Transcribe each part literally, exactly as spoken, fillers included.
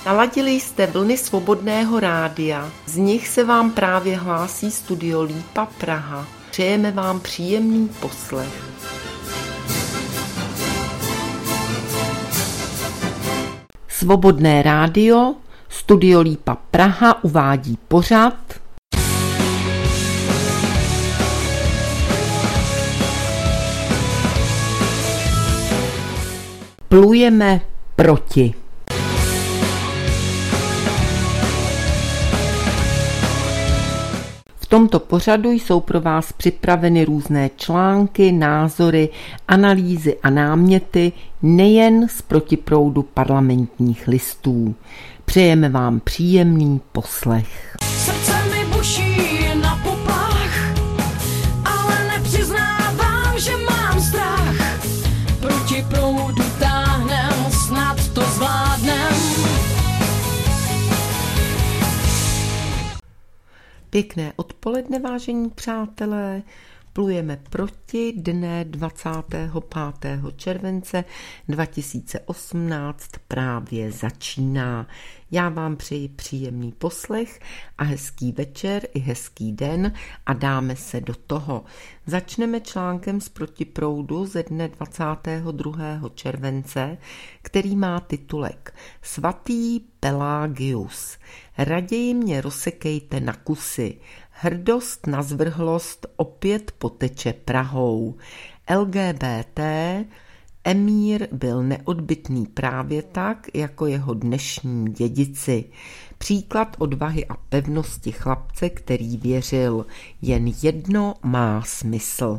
Naladili jste vlny Svobodného rádia, z nich se vám právě hlásí Studio Lípa Praha. Přejeme vám příjemný poslech. Svobodné rádio, Studio Lípa Praha uvádí pořad Plujeme proti. V tomto pořadu jsou pro vás připraveny různé články, názory, analýzy a náměty nejen z protiproudu Parlamentních listů. Přejeme vám příjemný poslech. Srdce mi buší na poplach, ale nepřiznávám, že mám strach. Proti proudu táhnem, snad to zvládnem. Pěkné odpoledne, vážení přátelé. Plujeme proti dne dvacátého pátého července dva tisíce osmnáct právě začíná. Já vám přeji příjemný poslech a hezký večer i hezký den a dáme se do toho. Začneme článkem z protiproudu ze dne dvacátého druhého července, který má titulek Svatý Pelágius. Raději mě rozsekejte na kusy. Hrdost na zvrhlost opět poteče Prahou. L G B T emír byl neodbytný právě tak, jako jeho dnešní dědici. Příklad odvahy a pevnosti chlapce, který věřil, jen jedno má smysl.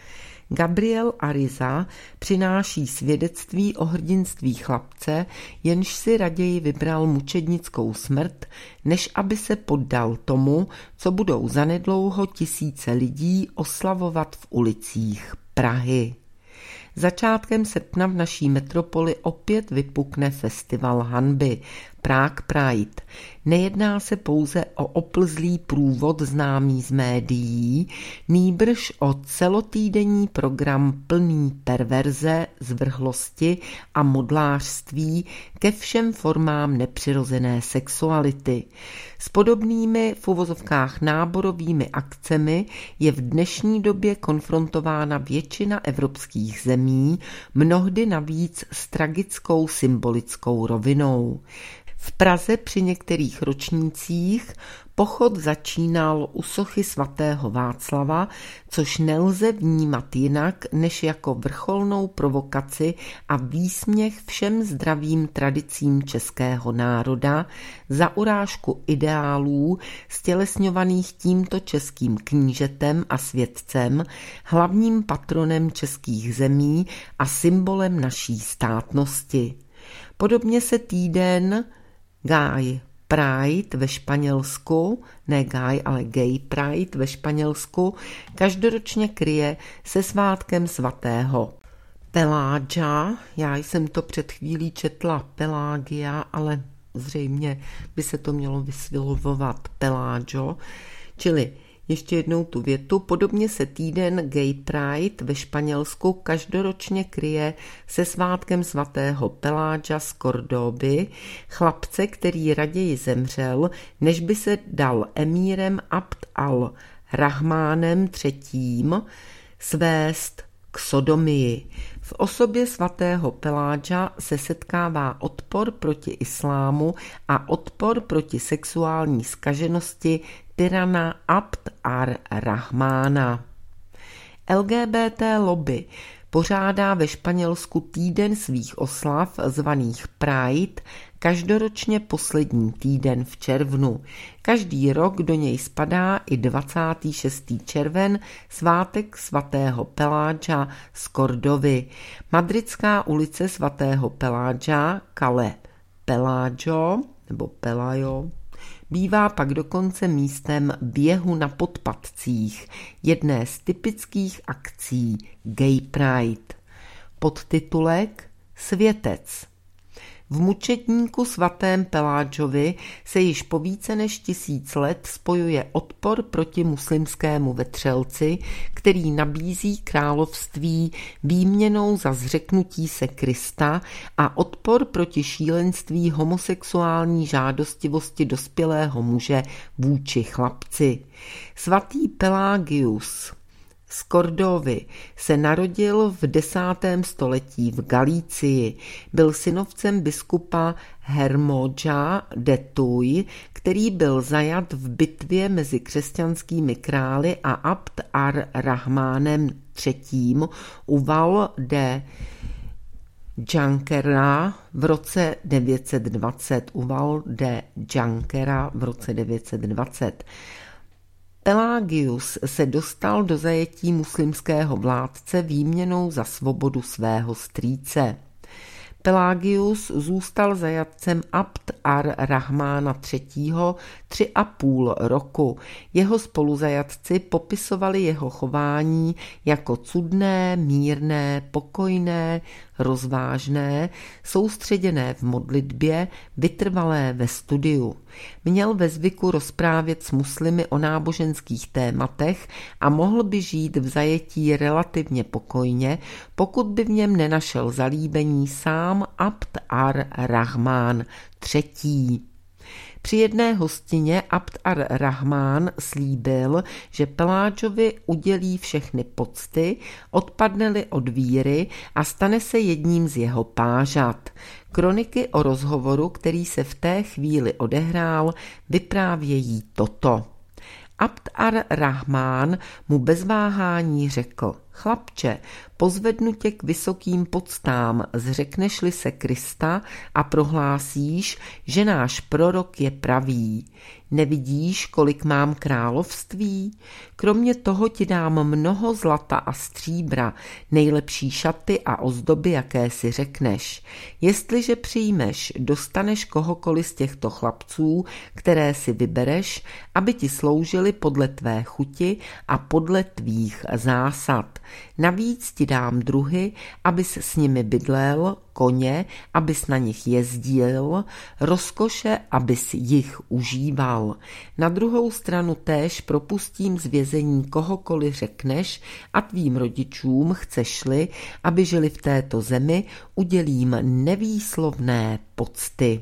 Gabriel Ariza přináší svědectví o hrdinství chlapce, jenž si raději vybral mučednickou smrt, než aby se poddal tomu, co budou zanedlouho tisíce lidí oslavovat v ulicích Prahy. Začátkem srpna v naší metropoli opět vypukne festival hanby Prague Pride. Nejedná se pouze o oplzlý průvod známý z médií, nýbrž o celotýdenní program plný perverze, zvrhlosti a modlářství ke všem formám nepřirozené sexuality. S podobnými v uvozovkách náborovými akcemi je v dnešní době konfrontována většina evropských zemí, mnohdy navíc s tragickou symbolickou rovinou. V Praze při některých ročnících pochod začínal u sochy svatého Václava, což nelze vnímat jinak než jako vrcholnou provokaci a výsměch všem zdravým tradicím českého národa za urážku ideálů stělesňovaných tímto českým knížetem a světcem, hlavním patronem českých zemí a symbolem naší státnosti. Podobně se týden Gay Pride ve Španělsku, ne Gay, ale Gay Pride ve Španělsku, každoročně kryje se svátkem svatého Pelágia. Já jsem to před chvílí četla Pelágia, ale zřejmě by se to mělo vyslovovat Pelagio, čili ještě jednou tu větu. Podobně se týden Gay Pride ve Španělsku každoročně kryje se svátkem svatého Pelágia z Kordoby, chlapce, který raději zemřel, než by se dal emírem Abd al-Rahmánem třetím svést k sodomii. V osobě svatého Pelágia se setkává odpor proti islámu a odpor proti sexuální zkaženosti tyrana Abd ar-Rahmána. L G B T lobby pořádá ve Španělsku týden svých oslav zvaných Pride, každoročně poslední týden v červnu. Každý rok do něj spadá i dvacátého šestého červen, svátek svatého Pelágia z Kordovy. Madridská ulice svatého Pelágia, Calle Pelagio, nebo Pelajo, bývá pak dokonce místem běhu na podpatcích, jedné z typických akcí Gay Pride. Podtitulek Světec. V mučedníku svatém Pelágovi se již po více než tisíc let spojuje odpor proti muslimskému vetřelci, který nabízí království výměnou za zřeknutí se Krista, a odpor proti šílenství homosexuální žádostivosti dospělého muže vůči chlapci. Svatý Pelagius z Kordovy se narodil v desátém století v Galicii. Byl synovcem biskupa Hermodža de Tuy, který byl zajat v bitvě mezi křesťanskými králi, a Abd ar-Rahmánem třetím u Val de Jankera v roce devět set dvacet. U Val de Jankera v roce devět set dvacet. Pelagius se dostal do zajetí muslimského vládce výměnou za svobodu svého strýce. Pelagius zůstal zajatcem Abd ar-Rahmána třetího tři a půl roku. Jeho spoluzajatci popisovali jeho chování jako cudné, mírné, pokojné, rozvážné, soustředěné v modlitbě, vytrvalé ve studiu. Měl ve zvyku rozprávět s muslimy o náboženských tématech a mohl by žít v zajetí relativně pokojně, pokud by v něm nenašel zalíbení sám Abd ar-Rahmán třetí. Při jedné hostině Abd ar-Rahmán slíbil, že Pelágovi udělí všechny pocty, odpadne-li od víry a stane se jedním z jeho pážat. Kroniky o rozhovoru, který se v té chvíli odehrál, vyprávějí toto. Abd ar-Rahmán mu bez váhání řekl: Chlapče, pozvednu tě k vysokým poctám, zřekneš-li se Krista a prohlásíš, že náš prorok je pravý. Nevidíš, kolik mám království? Kromě toho ti dám mnoho zlata a stříbra, nejlepší šaty a ozdoby, jaké si řekneš. Jestliže přijmeš, dostaneš kohokoliv z těchto chlapců, které si vybereš, aby ti sloužili podle tvé chuti a podle tvých zásad. Navíc ti dám druhy, abys s nimi bydlel, koně, abys na nich jezdil, rozkoše, abys jich užíval. Na druhou stranu též propustím z vězení kohokoliv řekneš a tvým rodičům, chceš-li, aby žili v této zemi, udělím nevýslovné pocty.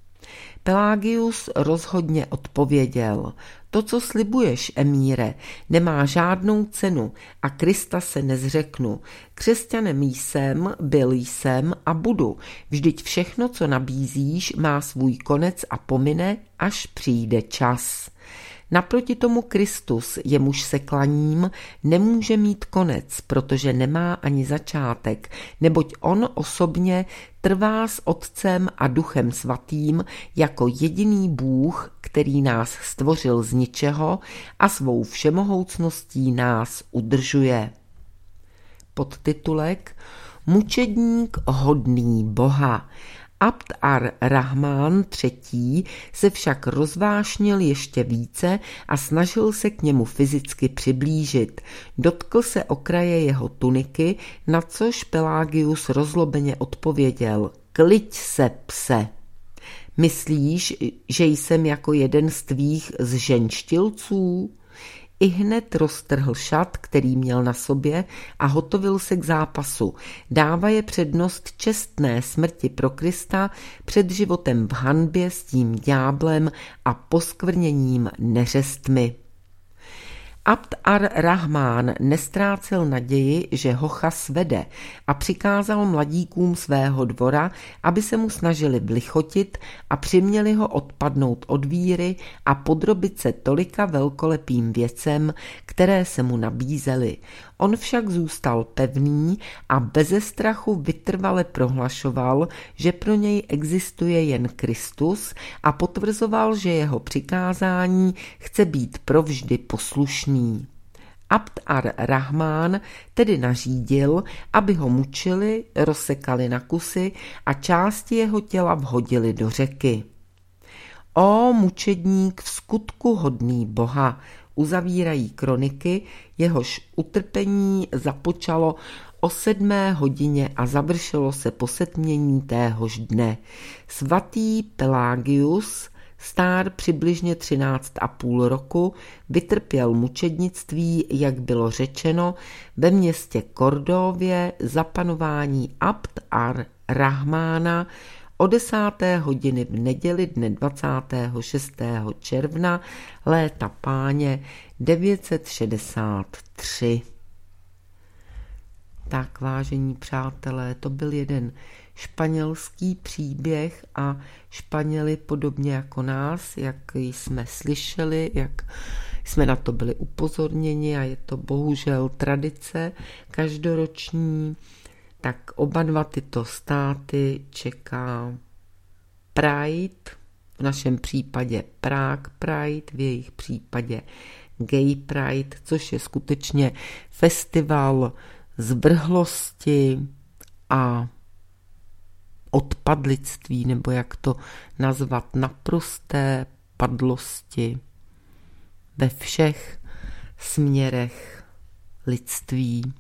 Pelagius rozhodně odpověděl: To, co slibuješ, emíre, nemá žádnou cenu a Krista se nezřeknu. Křesťanem jsem, byl jsem a budu. Vždyť všechno, co nabízíš, má svůj konec a pomine, až přijde čas. Naproti tomu Kristus, jemuž se klaním, nemůže mít konec, protože nemá ani začátek, neboť on osobně trvá s Otcem a Duchem Svatým jako jediný Bůh, který nás stvořil z ničeho a svou všemohoucností nás udržuje. Podtitulek: Mučedník hodný Boha. Abd ar-Rahmán třetí se však rozvášnil ještě více a snažil se k němu fyzicky přiblížit. Dotkl se okraje jeho tuniky, na což Pelagius rozlobeně odpověděl: Kliď se, pse. Myslíš, že jsem jako jeden z tvých zženštilců? I hned roztrhl šat, který měl na sobě, a hotovil se k zápasu. Dávaje přednost čestné smrti pro Krista před životem v hanbě s tím ďáblem a poskvrněním neřestmi. Abd ar-Rahmán nestrácel naději, že hocha svede, a přikázal mladíkům svého dvora, aby se mu snažili vlichotit a přiměli ho odpadnout od víry a podrobit se tolika velkolepým věcem, které se mu nabízely. On však zůstal pevný a beze strachu vytrvale prohlašoval, že pro něj existuje jen Kristus, a potvrzoval, že jeho přikázání chce být provždy poslušný. Abd ar-Rahmán tedy nařídil, aby ho mučili, rozsekali na kusy a části jeho těla vhodili do řeky. O mučedník v skutku hodný Boha, uzavírají kroniky, jehož utrpení započalo o sedmé hodině a završilo se po setmění téhož dne. Svatý Pelagius, stár přibližně třináct a půl roku, vytrpěl mučednictví, jak bylo řečeno, ve městě Kordově za panování Abd ar-Rahmána o desáté hodiny v neděli dne dvacátého šestého června léta páně devět set šedesát tři. Tak, vážení přátelé, to byl jeden španělský příběh a Španěli podobně jako nás, jak jsme slyšeli, jak jsme na to byli upozorněni a je to bohužel tradice každoroční, tak oba dva tyto státy čeká Pride, v našem případě Prague Pride, v jejich případě Gay Pride, což je skutečně festival zvrhlosti a odpadlictví, nebo jak to nazvat, naprosté padlosti ve všech směrech lidství.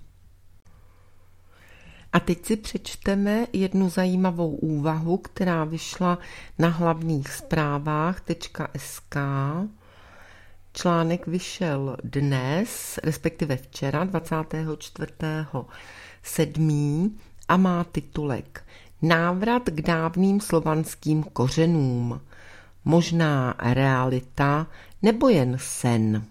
A teď si přečteme jednu zajímavou úvahu, která vyšla na hlavních zprávách tečka es ká. Článek vyšel dnes, respektive včera, dvacátého čtvrtého sedmého a má titulek Návrat k dávným slovanským kořenům. Možná realita nebo jen sen.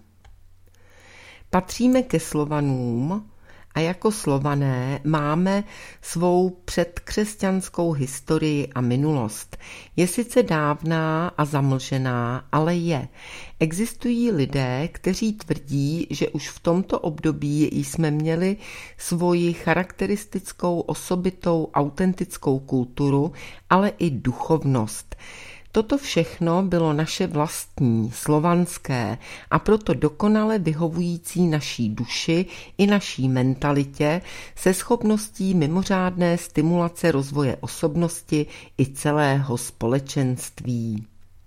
Patříme ke Slovanům a jako Slované máme svou předkřesťanskou historii a minulost. Je sice dávná a zamlžená, ale je. Existují lidé, kteří tvrdí, že už v tomto období jsme měli svoji charakteristickou, osobitou, autentickou kulturu, ale i duchovnost. Toto všechno bylo naše vlastní, slovanské a proto dokonale vyhovující naší duši i naší mentalitě se schopností mimořádné stimulace rozvoje osobnosti i celého společenství.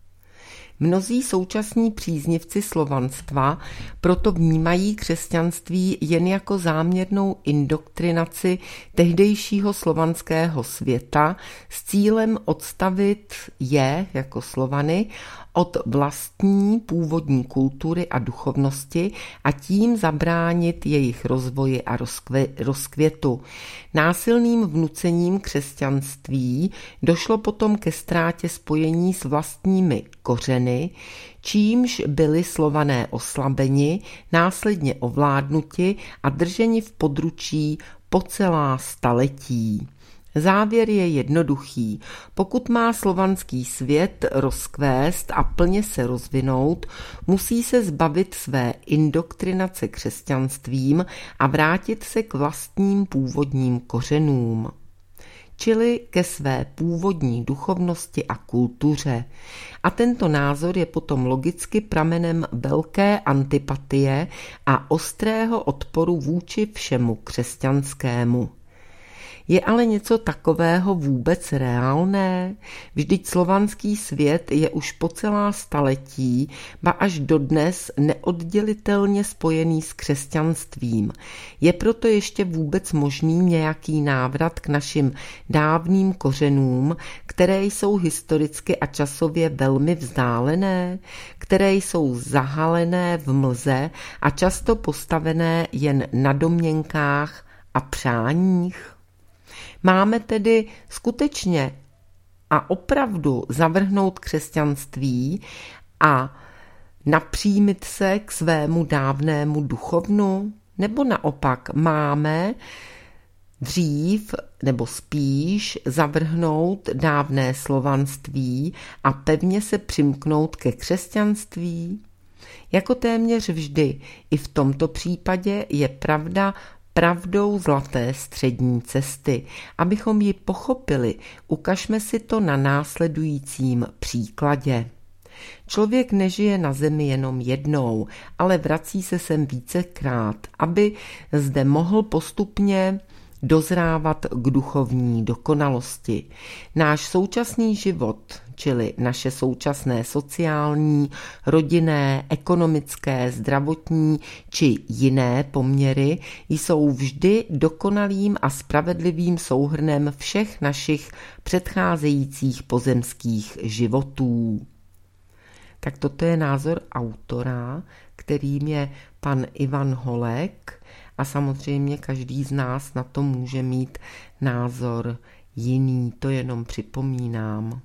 Mnozí současní příznivci slovanstva proto vnímají křesťanství jen jako záměrnou indoktrinaci tehdejšího slovanského světa s cílem odstavit je, jako Slovany, od vlastní původní kultury a duchovnosti a tím zabránit jejich rozvoji a rozkvětu. Násilným vnucením křesťanství došlo potom ke ztrátě spojení s vlastními kořeny, čímž byli Slované oslabeni, následně ovládnuti a drženi v područí po celá staletí. Závěr je jednoduchý. Pokud má slovanský svět rozkvést a plně se rozvinout, musí se zbavit své indoktrinace křesťanstvím a vrátit se k vlastním původním kořenům, čili ke své původní duchovnosti a kultuře. A tento názor je potom logicky pramenem velké antipatie a ostrého odporu vůči všemu křesťanskému. Je ale něco takového vůbec reálné? Vždyť slovanský svět je už po celá staletí, ba až dodnes neoddělitelně spojený s křesťanstvím. Je proto ještě vůbec možný nějaký návrat k našim dávným kořenům, které jsou historicky a časově velmi vzdálené, které jsou zahalené v mlze a často postavené jen na domněnkách a přáních? Máme tedy skutečně a opravdu zavrhnout křesťanství a napřímit se k svému dávnému duchovnu? Nebo naopak máme dřív nebo spíš zavrhnout dávné slovanství a pevně se přimknout ke křesťanství? Jako téměř vždy, i v tomto případě je pravda pravdou zlaté střední cesty. Abychom ji pochopili, ukažme si to na následujícím příkladě. Člověk nežije na zemi jenom jednou, ale vrací se sem vícekrát, aby zde mohl postupně dozrávat k duchovní dokonalosti. Náš současný život, čili naše současné sociální, rodinné, ekonomické, zdravotní či jiné poměry jsou vždy dokonalým a spravedlivým souhrnem všech našich předcházejících pozemských životů. Tak toto je názor autora, kterým je pan Ivan Holek, a samozřejmě každý z nás na to může mít názor jiný, to jenom připomínám.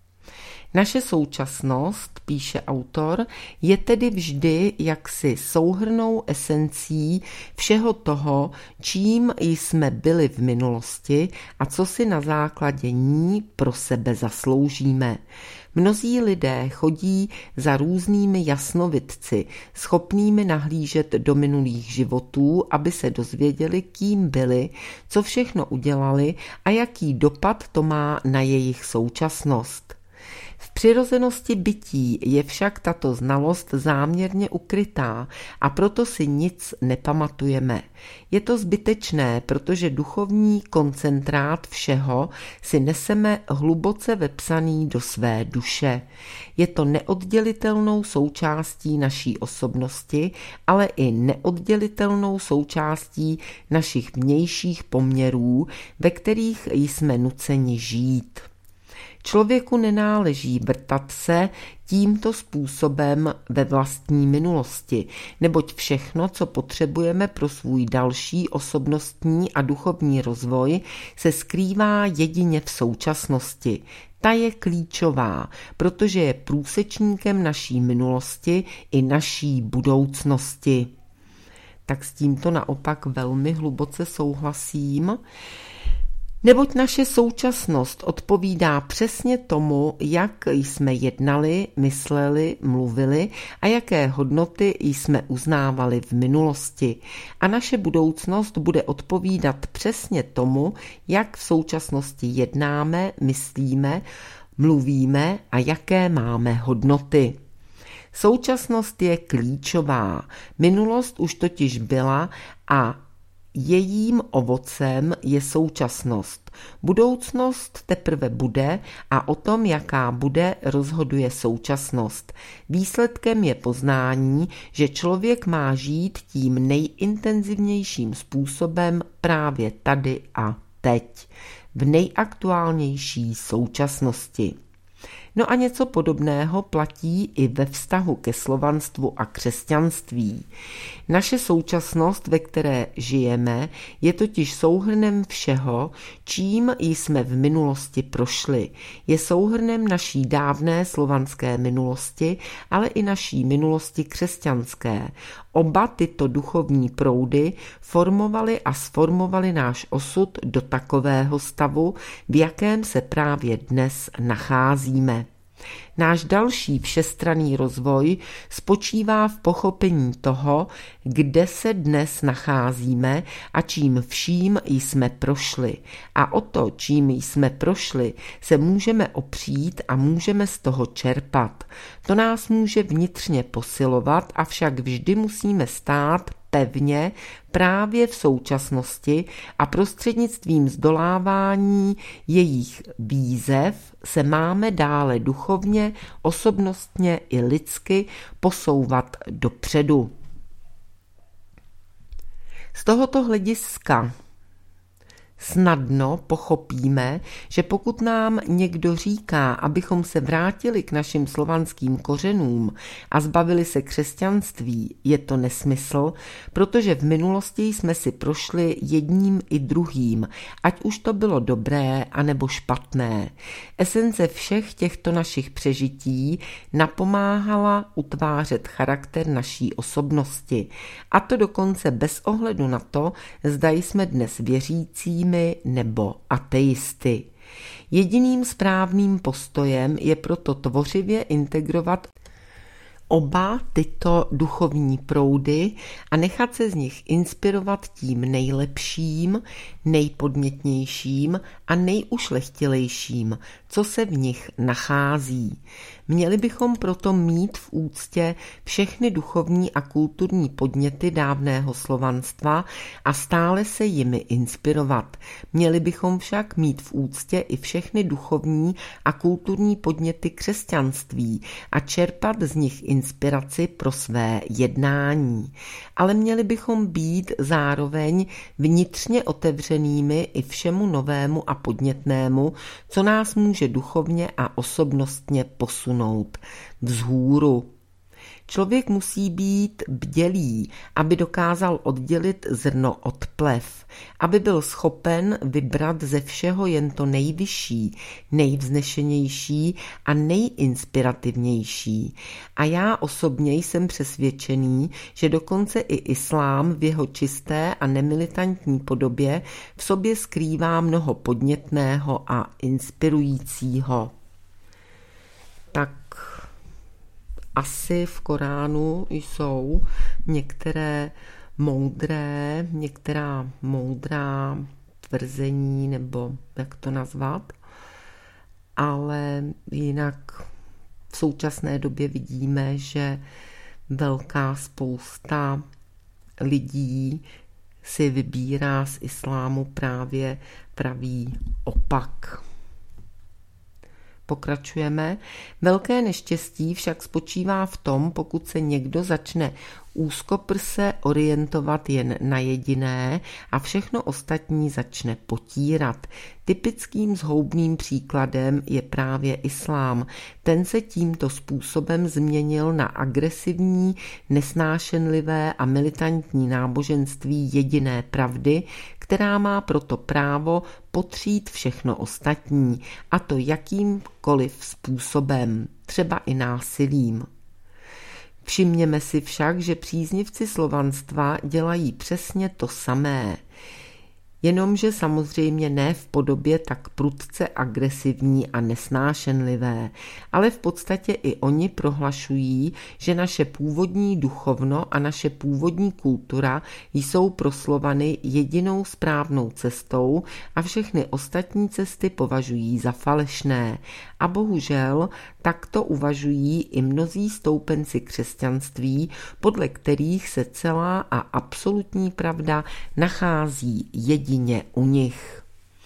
Naše současnost, píše autor, je tedy vždy jaksi souhrnnou esencí všeho toho, čím jsme byli v minulosti a co si na základě ní pro sebe zasloužíme. Mnozí lidé chodí za různými jasnovidci, schopnými nahlížet do minulých životů, aby se dozvěděli, kým byli, co všechno udělali a jaký dopad to má na jejich současnost. V přirozenosti bytí je však tato znalost záměrně ukrytá a proto si nic nepamatujeme. Je to zbytečné, protože duchovní koncentrát všeho si neseme hluboce vepsaný do své duše. Je to neoddělitelnou součástí naší osobnosti, ale i neoddělitelnou součástí našich vnějších poměrů, ve kterých jsme nuceni žít. Člověku nenáleží vrtat se tímto způsobem ve vlastní minulosti, neboť všechno, co potřebujeme pro svůj další osobnostní a duchovní rozvoj, se skrývá jedině v současnosti. Ta je klíčová, protože je průsečníkem naší minulosti i naší budoucnosti. Tak s tímto naopak velmi hluboce souhlasím. Neboť naše současnost odpovídá přesně tomu, jak jsme jednali, mysleli, mluvili a jaké hodnoty jsme uznávali v minulosti. A naše budoucnost bude odpovídat přesně tomu, jak v současnosti jednáme, myslíme, mluvíme a jaké máme hodnoty. Současnost je klíčová. Minulost už totiž byla a jejím ovocem je současnost. Budoucnost teprve bude a o tom, jaká bude, rozhoduje současnost. Výsledkem je poznání, že člověk má žít tím nejintenzivnějším způsobem právě tady a teď, v nejaktuálnější současnosti. No a něco podobného platí i ve vztahu ke slovanstvu a křesťanství. Naše současnost, ve které žijeme, je totiž souhrnem všeho, čím jsme v minulosti prošli. Je souhrnem naší dávné slovanské minulosti, ale i naší minulosti křesťanské. Oba tyto duchovní proudy formovaly a sformovaly náš osud do takového stavu, v jakém se právě dnes nacházíme. Náš další všestranný rozvoj spočívá v pochopení toho, kde se dnes nacházíme a čím vším jsme prošli. A o to, čím jsme prošli, se můžeme opřít a můžeme z toho čerpat. To nás může vnitřně posilovat, avšak vždy musíme stát pevně právě v současnosti a prostřednictvím zdolávání jejich výzev se máme dále duchovně, osobnostně i lidsky posouvat dopředu. Z tohoto hlediska snadno pochopíme, že pokud nám někdo říká, abychom se vrátili k našim slovanským kořenům a zbavili se křesťanství, je to nesmysl, protože v minulosti jsme si prošli jedním i druhým, ať už to bylo dobré anebo špatné. Esence všech těchto našich přežití napomáhala utvářet charakter naší osobnosti. A to dokonce bez ohledu na to, zda jsme dnes věřící nebo ateisty. Jediným správným postojem je proto tvořivě integrovat oba tyto duchovní proudy a nechat se z nich inspirovat tím nejlepším, nejpodmětnějším a nejušlechtilejším, co se v nich nachází. Měli bychom proto mít v úctě všechny duchovní a kulturní podněty dávného slovanstva a stále se jimi inspirovat. Měli bychom však mít v úctě i všechny duchovní a kulturní podněty křesťanství a čerpat z nich inspiraci pro své jednání. Ale měli bychom být zároveň vnitřně otevřenými i všemu novému a podnětnému, co nás může duchovně a osobnostně posunout vzhůru. Člověk musí být bdělý, aby dokázal oddělit zrno od plev, aby byl schopen vybrat ze všeho jen to nejvyšší, nejvznešenější a nejinspirativnější. A já osobně jsem přesvědčený, že dokonce i islám v jeho čisté a nemilitantní podobě v sobě skrývá mnoho podnětného a inspirujícího. Tak asi v Koránu jsou některé moudré, některá moudrá tvrzení, nebo jak to nazvat, ale jinak v současné době vidíme, že velká spousta lidí si vybírá z islámu právě pravý opak. Pokračujeme. Velké neštěstí však spočívá v tom, pokud se někdo začne úzkoprse orientovat jen na jediné a všechno ostatní začne potírat. Typickým zhoubným příkladem je právě islám. Ten se tímto způsobem změnil na agresivní, nesnášenlivé a militantní náboženství jediné pravdy, která má proto právo potřít všechno ostatní, a to jakýmkoliv způsobem, třeba i násilím. Všimněme si však, že příznivci slovanstva dělají přesně to samé, jenomže samozřejmě ne v podobě tak prudce agresivní a nesnášenlivé, ale v podstatě i oni prohlašují, že naše původní duchovno a naše původní kultura jsou pro Slovany jedinou správnou cestou a všechny ostatní cesty považují za falešné. A bohužel takto uvažují i mnozí stoupenci křesťanství, podle kterých se celá a absolutní pravda nachází jedině u nich.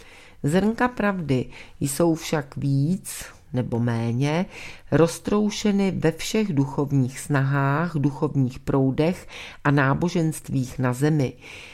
Zrnka pravdy jsou však víc nebo méně roztroušeny ve všech duchovních snahách, duchovních proudech a náboženstvích na zemi.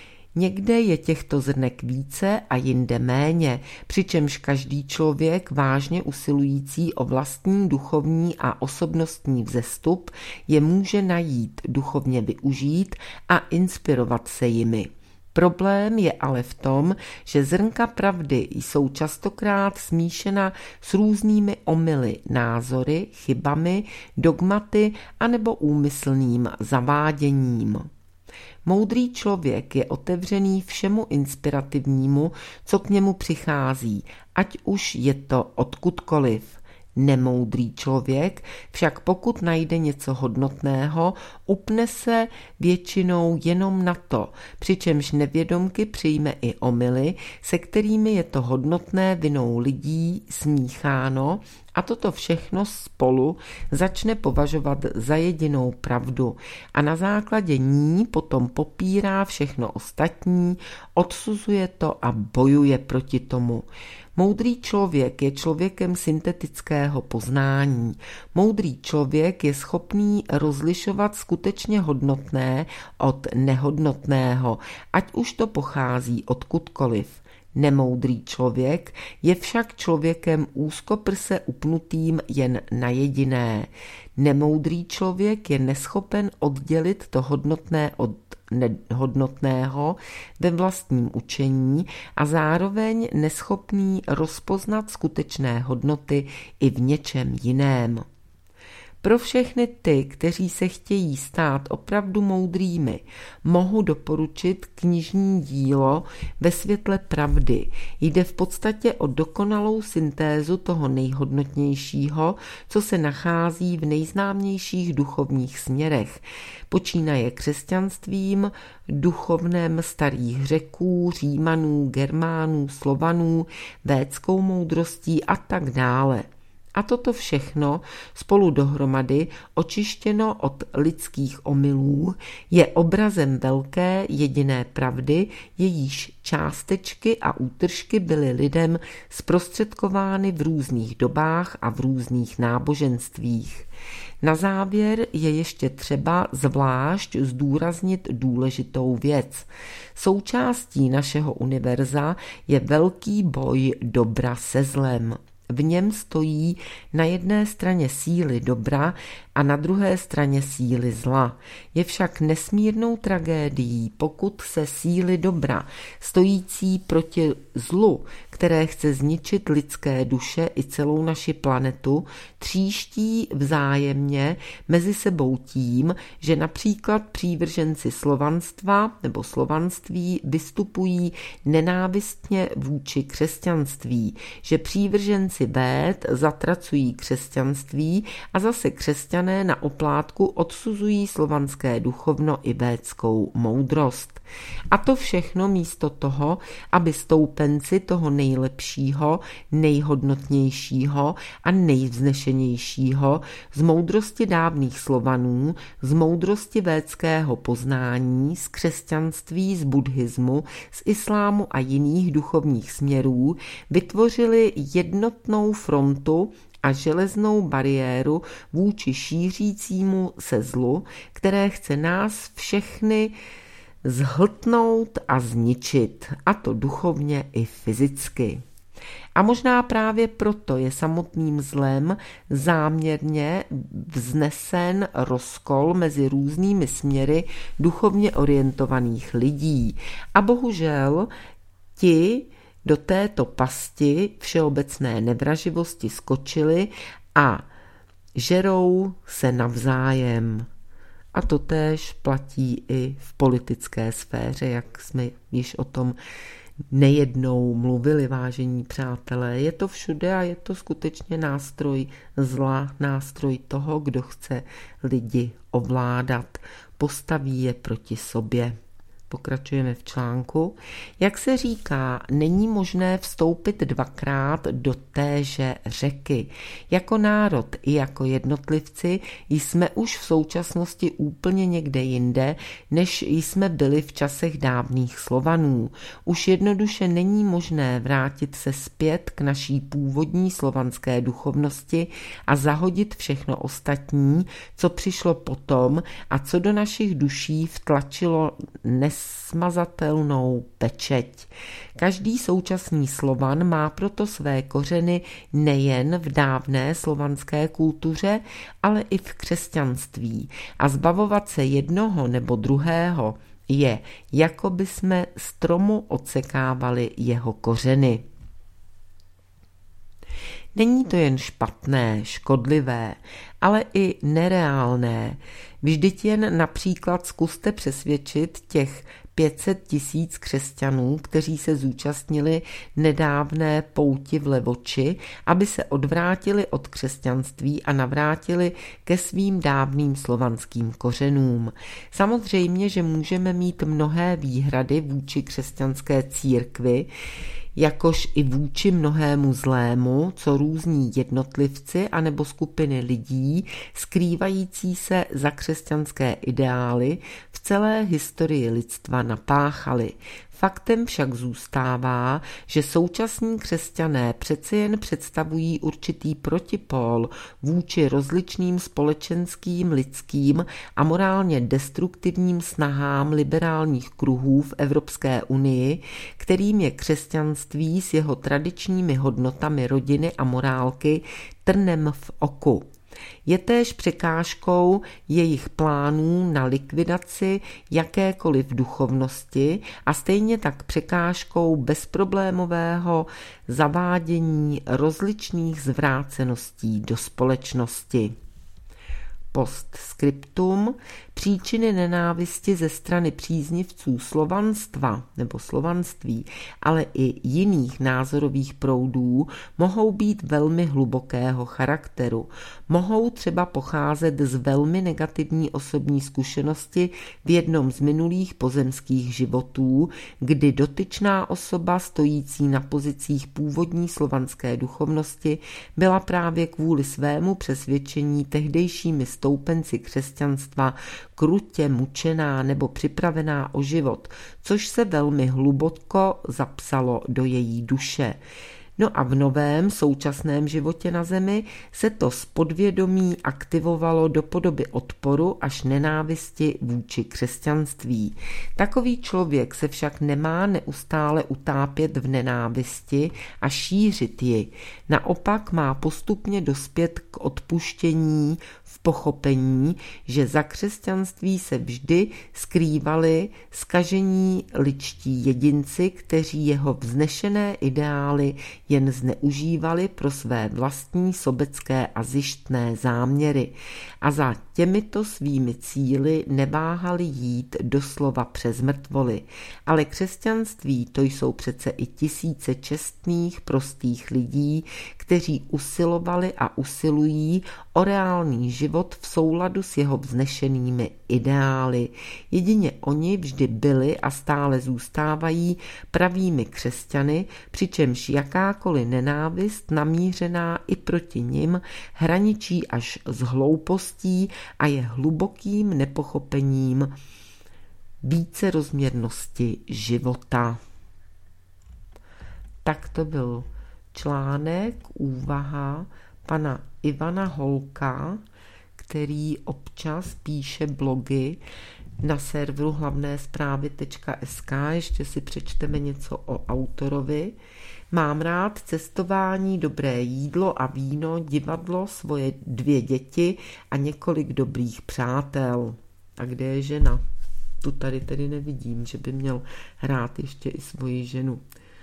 Někde je těchto zrnek více a jinde méně, přičemž každý člověk vážně usilující o vlastní duchovní a osobnostní vzestup je může najít, duchovně využít a inspirovat se jimi. Problém je ale v tom, že zrnka pravdy jsou častokrát smíšena s různými omyly, názory, chybami, dogmaty anebo úmyslným zaváděním. Moudrý člověk je otevřený všemu inspirativnímu, co k němu přichází, ať už je to odkudkoliv. Nemoudrý člověk však pokud najde něco hodnotného, upne se většinou jenom na to, přičemž nevědomky přijme i omyly, se kterými je to hodnotné vinou lidí smícháno, a toto všechno spolu začne považovat za jedinou pravdu a na základě ní potom popírá všechno ostatní, odsuzuje to a bojuje proti tomu. Moudrý člověk je člověkem syntetického poznání. Moudrý člověk je schopný rozlišovat skutečně hodnotné od nehodnotného, ať už to pochází odkudkoliv. Nemoudrý člověk je však člověkem úzkoprse upnutým jen na jediné. Nemoudrý člověk je neschopen oddělit to hodnotné od nehodnotného ve vlastním učení a zároveň neschopný rozpoznat skutečné hodnoty i v něčem jiném. Pro všechny ty, kteří se chtějí stát opravdu moudrými, mohu doporučit knižní dílo Ve světle pravdy. Jde v podstatě o dokonalou syntézu toho nejhodnotnějšího, co se nachází v nejznámějších duchovních směrech. Počínaje křesťanstvím, duchovnem starých Řeků, Římanů, Germánů, Slovanů, védskou moudrostí a tak dále. A toto všechno spolu dohromady, očištěno od lidských omylů, je obrazem velké jediné pravdy, jejíž částečky a útržky byly lidem zprostředkovány v různých dobách a v různých náboženstvích. Na závěr je ještě třeba zvlášť zdůraznit důležitou věc. Součástí našeho univerza je velký boj dobra se zlem. V něm stojí na jedné straně síly dobra a na druhé straně síly zla. Je však nesmírnou tragédií, pokud se síly dobra, stojící proti zlu, které chce zničit lidské duše i celou naši planetu, tříští vzájemně mezi sebou tím, že například přívrženci slovanstva nebo slovanství vystupují nenávistně vůči křesťanství, že přívrženci véd zatracují křesťanství a zase křesťané na oplátku odsuzují slovanské duchovno i védskou moudrost. A to všechno místo toho, aby stoupenci toho nejlepšího, nejhodnotnějšího a nejvznešenějšího z moudrosti dávných Slovanů, z moudrosti védského poznání, z křesťanství, z buddhismu, z islámu a jiných duchovních směrů vytvořili jednotnou frontu a železnou bariéru vůči šířícímu se zlu, které chce nás všechny zhltnout a zničit, a to duchovně i fyzicky. A možná právě proto je samotným zlem záměrně vznesen rozkol mezi různými směry duchovně orientovaných lidí. A bohužel ti do této pasti všeobecné nevraživosti skočili a žerou se navzájem. A to též platí i v politické sféře, jak jsme již o tom nejednou mluvili, vážení přátelé. Je to všude a je to skutečně nástroj zla, nástroj toho, kdo chce lidi ovládat, postaví je proti sobě. Pokračujeme v článku. Jak se říká, není možné vstoupit dvakrát do téže řeky. Jako národ i jako jednotlivci jsme už v současnosti úplně někde jinde, než jsme byli v časech dávných Slovanů. Už jednoduše není možné vrátit se zpět k naší původní slovanské duchovnosti a zahodit všechno ostatní, co přišlo potom a co do našich duší vtlačilo nes smazatelnou pečeť. Každý současný Slovan má proto své kořeny nejen v dávné slovanské kultuře, ale i v křesťanství. A zbavovat se jednoho nebo druhého je, jako by jsme stromu odsekávali jeho kořeny. Není to jen špatné, škodlivé, ale i nereálné. Vždyť jen například zkuste přesvědčit těch pět set tisíc křesťanů, kteří se zúčastnili nedávné pouti v Levoči, aby se odvrátili od křesťanství a navrátili ke svým dávným slovanským kořenům. Samozřejmě, že můžeme mít mnohé výhrady vůči křesťanské církvi, jakož i vůči mnohému zlému, co různí jednotlivci anebo skupiny lidí skrývající se za křesťanské ideály v celé historii lidstva napáchali. Faktem však zůstává, že současní křesťané přece jen představují určitý protipól vůči rozličným společenským, lidským a morálně destruktivním snahám liberálních kruhů v Evropské unii, kterým je křesťanství s jeho tradičními hodnotami rodiny a morálky trnem v oku. Je též překážkou jejich plánů na likvidaci jakékoliv duchovnosti a stejně tak překážkou bezproblémového zavádění rozličných zvráceností do společnosti. Postscriptum. Příčiny nenávisti ze strany příznivců slovanstva nebo slovanství, ale i jiných názorových proudů mohou být velmi hlubokého charakteru. Mohou třeba pocházet z velmi negativní osobní zkušenosti v jednom z minulých pozemských životů, kdy dotyčná osoba stojící na pozicích původní slovanské duchovnosti byla právě kvůli svému přesvědčení tehdejšími stoupenci křesťanstva krutě mučená nebo připravená o život, což se velmi hluboko zapsalo do její duše. No a v novém současném životě na zemi se to z podvědomí aktivovalo do podoby odporu až nenávisti vůči křesťanství. Takový člověk se však nemá neustále utápět v nenávisti a šířit ji. Naopak má postupně dospět k odpuštění v pochopení, že za křesťanství se vždy skrývali zkažení lidští jedinci, kteří jeho vznešené ideály jen zneužívali pro své vlastní sobecké a zištné záměry a za těmito svými cíli neváhali jít doslova přes mrtvoly. Ale křesťanství to jsou přece i tisíce čestných, prostých lidí, kteří usilovali a usilují o reálný život v souladu s jeho vznešenými ideály. Jedině oni vždy byli a stále zůstávají pravými křesťany, přičemž jakákoliv nenávist namířená i proti nim hraničí až s hloupostí a je hlubokým nepochopením vícerozměrnosti života. Tak to byl článek, úvaha pana Ivana Holka, který občas píše blogy na serveru hlavné zprávy tečka es ká. Ještě si přečteme něco o autorovi. Mám rád cestování, dobré jídlo a víno, divadlo, svoje dvě děti a několik dobrých přátel. A kde je žena? Tu tady tedy nevidím, že by měl rád ještě i svoji ženu.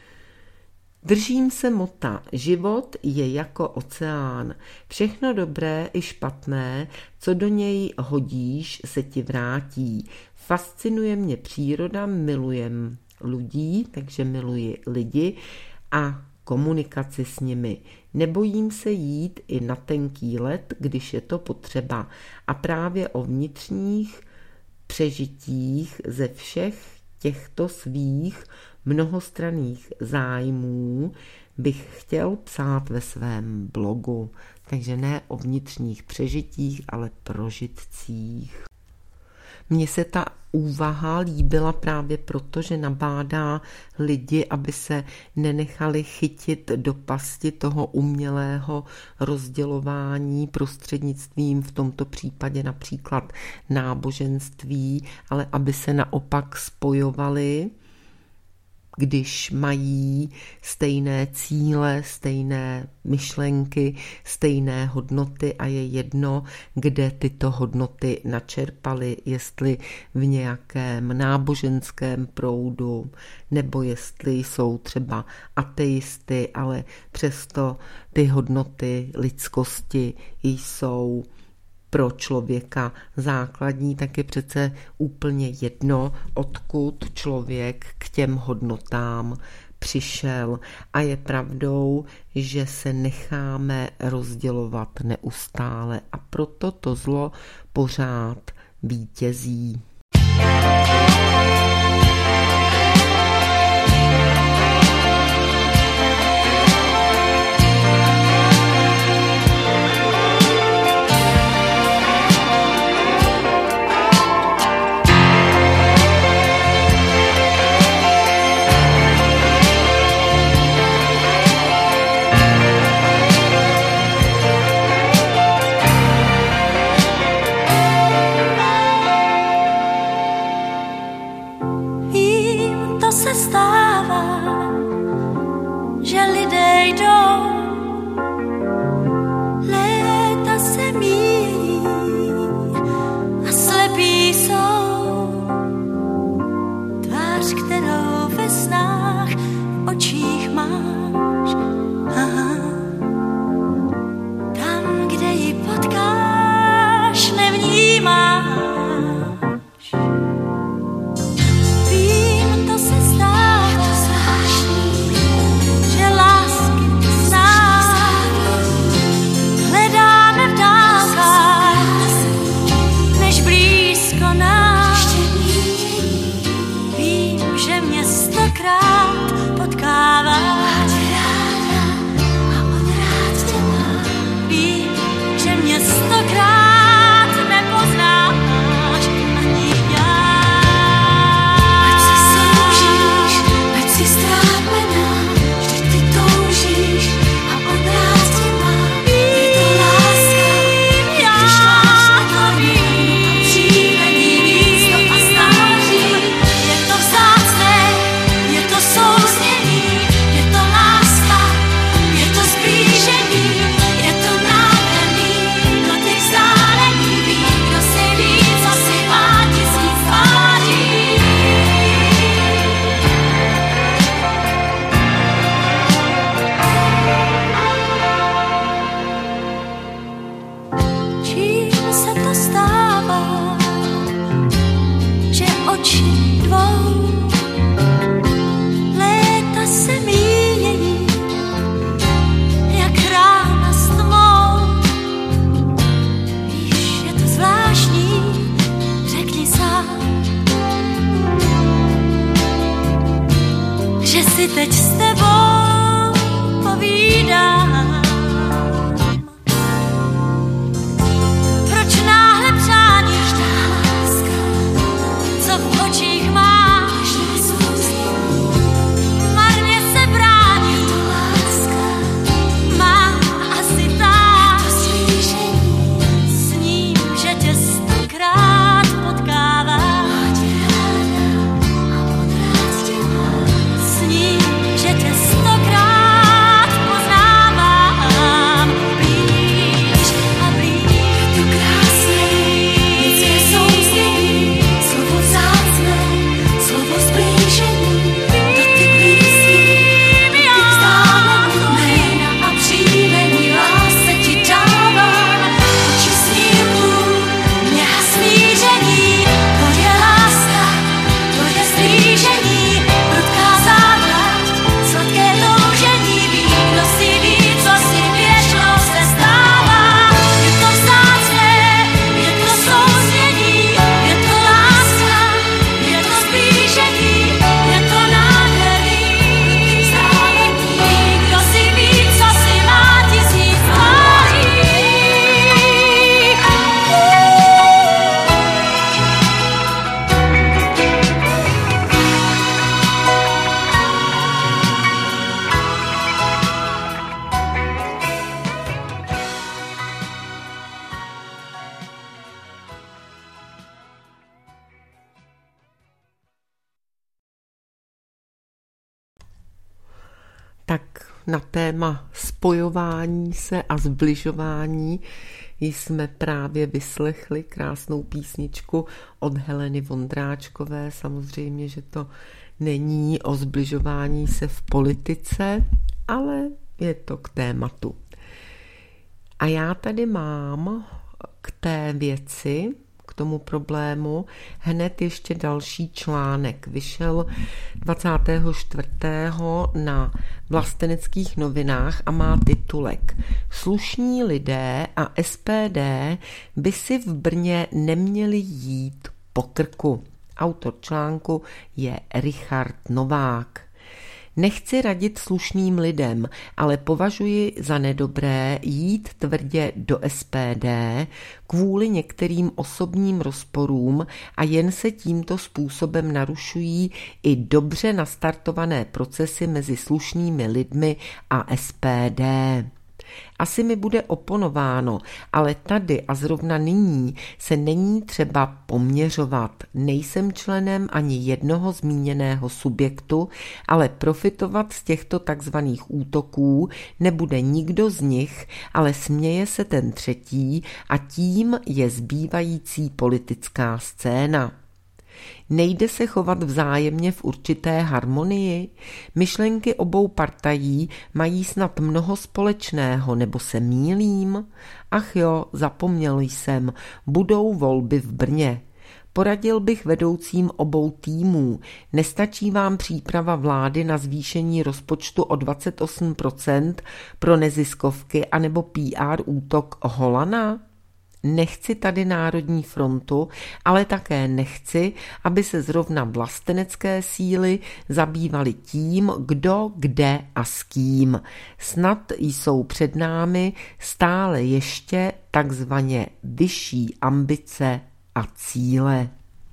Držím se mota. Život je jako oceán. Všechno dobré i špatné, co do něj hodíš, se ti vrátí. Fascinuje mě příroda, milujem lidí, takže miluji lidi a komunikaci s nimi. Nebojím se jít i na tenký led, když je to potřeba. A právě o vnitřních přežitích ze všech těchto svých mnohostranných zájmů bych chtěl psát ve svém blogu. Takže ne o vnitřních přežitích, ale prožitcích. Mně se ta úvaha líbila právě proto, že nabádá lidi, aby se nenechali chytit do pasti toho umělého rozdělování prostřednictvím v tomto případě například náboženství, ale aby se naopak spojovali, když mají stejné cíle, stejné myšlenky, stejné hodnoty a je jedno, kde tyto hodnoty načerpali, jestli v nějakém náboženském proudu, nebo jestli jsou třeba ateisty, ale přesto ty hodnoty lidskosti jsou pro člověka základní, tak je přece úplně jedno, odkud člověk k těm hodnotám přišel. A je pravdou, že se necháme rozdělovat neustále a proto to zlo pořád vítězí. potkává. A on rád tě má. Ví, že mě stokrát nepoznáš ani já. Ať si sloužíš, ať si strápená, vždyť ty toužíš a on rád tě má. Je to láska, já to vím, přijde místo a stáří. Je to vzácné, je to souznění, je to láska, je to zblížení, je to nádherný, dotyk vzdálený, ví, kdo si ví, co si má tisíc tváří. Čím se to stává, že oči dvou léta se míjejí, jak rána s tmou. Víš, je to zvláštní, řekni sám, že si teď s tebou povídám. Proč náhle přáníš ta láska, co v očích máš? Marně se brání, to láska má asi tak. S ním, že tě stokrát potkává. S ním, že tě stokrát poznávám. Blíž a blíž, je to krásné, nic je souznění, slovo vzácné, slovo zblížení, dotyk blízký, dotyk vzdálený, jména a příjmení, lásce ti dávám, oči snímků, mě a smíření, to je láska, to je zblížení, prudká závrať, sladké toužení, ví, kdo si ví, co si věřilo se stává. Je to vzácné, je to souznění, je to láska, je to zblížení, je to nádherný, vzdálený, ví, kdo si ví, co si má tisíc tváří. Tak na téma spojování se a zbližování jsme právě vyslechli krásnou písničku od Heleny Vondráčkové. Samozřejmě, že to není o zbližování se v politice, ale je to k tématu. A já tady mám k té věci, k tomu problému hned ještě další článek. Vyšel dvacátého čtvrtého na Vlasteneckých novinách a má titulek Slušní lidé a S P D by si v Brně neměli jít po krku. Autor článku je Richard Novák. Nechci radit slušným lidem, ale považuji za nedobré jít tvrdě do S P D kvůli některým osobním rozporům a jen se tímto způsobem narušují i dobře nastartované procesy mezi slušnými lidmi a S P D. Asi mi bude oponováno, ale tady a zrovna nyní se není třeba poměřovat. Nejsem členem ani jednoho zmíněného subjektu, ale profitovat z těchto takzvaných útoků nebude nikdo z nich, ale směje se ten třetí a tím je zbývající politická scéna. Nejde se chovat vzájemně v určité harmonii? Myšlenky obou partají mají snad mnoho společného, nebo se mýlím? Ach jo, zapomněl jsem, budou volby v Brně. Poradil bych vedoucím obou týmů. Nestačí vám příprava vlády na zvýšení rozpočtu o dvacet osm procent pro neziskovky anebo P R útok Holana? Nechci tady Národní frontu, ale také nechci, aby se zrovna vlastenecké síly zabývaly tím, kdo, kde a s kým. Snad jsou před námi stále ještě takzvaně vyšší ambice a cíle.